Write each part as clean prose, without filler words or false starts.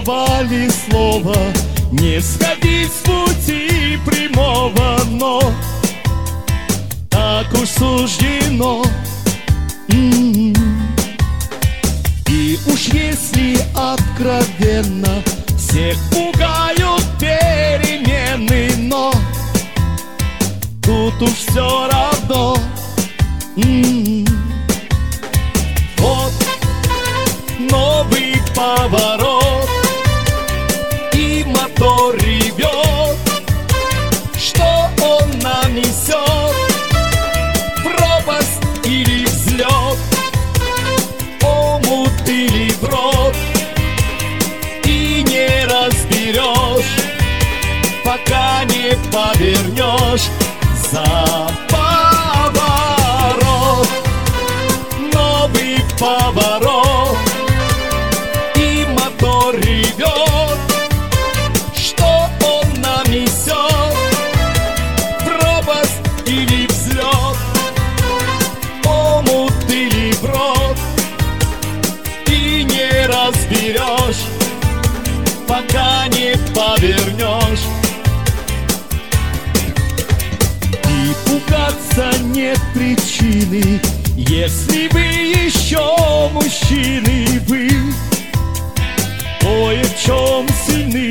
давали слово не сходить с пути прямого, но так уж суждено. И уж если откровенно, всех пугают перемены, но тут уж все равно. Вот новый поворот, и мотор ревет. Что он нам несет? Пропасть или взлет? Омут или брод? И не разберешь, пока не повернешь за поворот. Новый поворот, и мотор ревет. Что он нам несет? Пропасть или взлет? Омут или брод? И не разберешь, пока не повернешь. И пугаться нет причины, если вы еще мужчины, вы кое в чем сильны.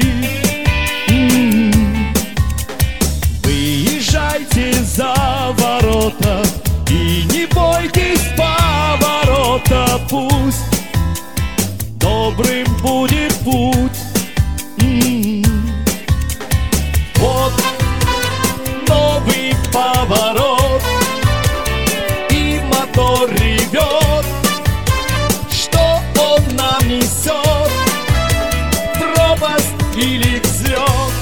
Выезжайте за ворота и не бойтесь поворота. Пусть добрым будет путь. Вот новый поворот, и мотор ревет. Что он нам несет? Пропасть или взлет?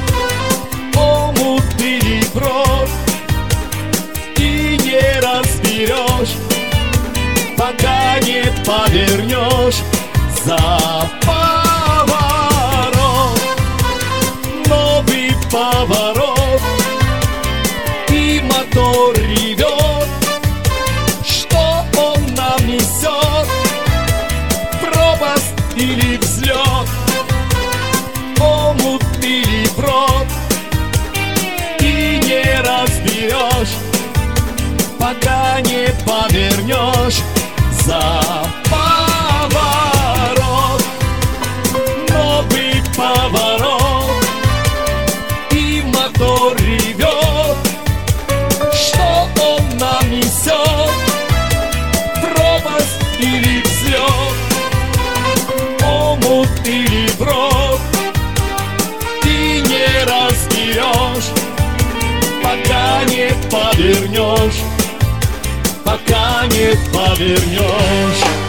Омут или брод? И не разберешь, пока не повернешь за поворот. Новый поворот, и мотор ревет. Что он нам несет? Пропасть или взлет? Омут или брод? И не разберешь, пока не повернешь за поворот. Новый поворот, и мотор ревет. Что он нам несет? Пропасть или взлет? Омут или брод? И не разберешь, пока не повернешь, пока не повернешь.